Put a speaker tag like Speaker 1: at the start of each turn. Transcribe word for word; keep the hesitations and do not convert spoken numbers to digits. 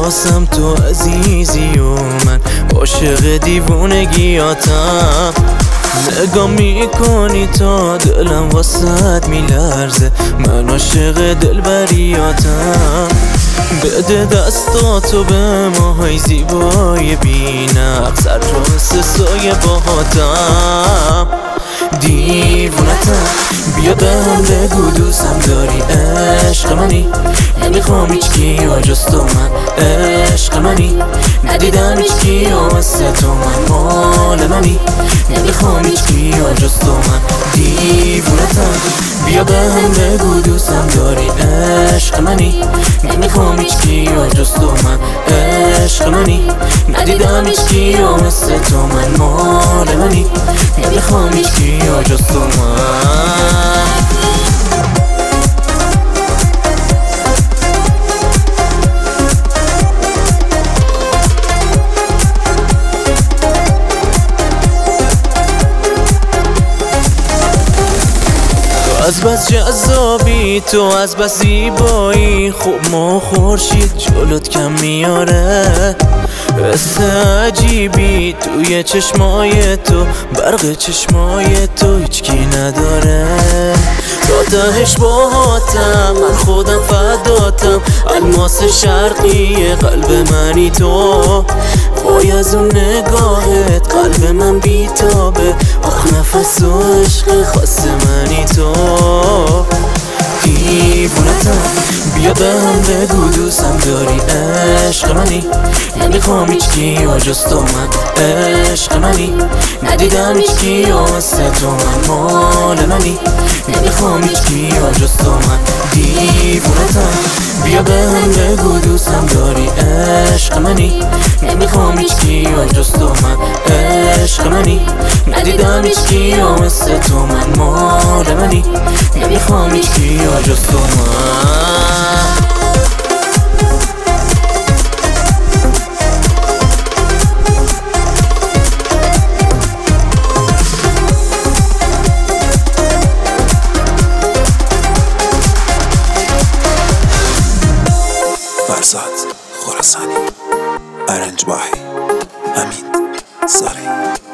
Speaker 1: واسم تو عزیزی و من عاشق دیوونگیاتم. نگاه میکنی تا دلم واسط میلرزه، من عاشق دلبریاتم. بده دستاتو به ماهای زیبای بینم، سر راست سایه باهاتم. دیوونتم بیا به هم بگو دوستم داری، عشق منی نمیخوام هیچ کیو جز تو، من عشق منی ندیدم هیچ کیو مثل تو، من مال منی نمیخوام هیچ کیو جز تو، من دیوونتم بیا به هم بگو دوستم داری، عشق منی نمیخوام هیچ کیو جز تو، من عشق منی ندیدم هیچ کیو مثل تو، من مال منی نمیخوام هیچ کیو جز تو، من از بس جذابی تو، از بس زیبایی، خوب ما خورشید جلوت کم میاره. حس عجیبی توی چشمای تو، برق چشمای تو هیچکی نداره. تا تهش باهاتم من خودم فداتم، الماس شرقی قلب منی تو. وای از اون نگاهت قلب من بیتابه، آخ نفس و عشق خاص منی تو. دیوونتم بیا به هم بگو دوستم داری، عشق منی نمیخوام هیچ کیو جز تو، من عشق منی ندیدم هیچ کیو مثل تو، من مال منی نمیخوام هیچ کیو جز تو، من دیوونتم بیا به هم بگو دوستم داری، عشق منی نمیخوام هیچ کیو جز تو، من عشق منی ندیدم هیچ کیو مثل تو، من مال منی نمیخوام هیچ کیو جز تو، من
Speaker 2: فرزاد خراسانی، ارنج باهی، امین ساری.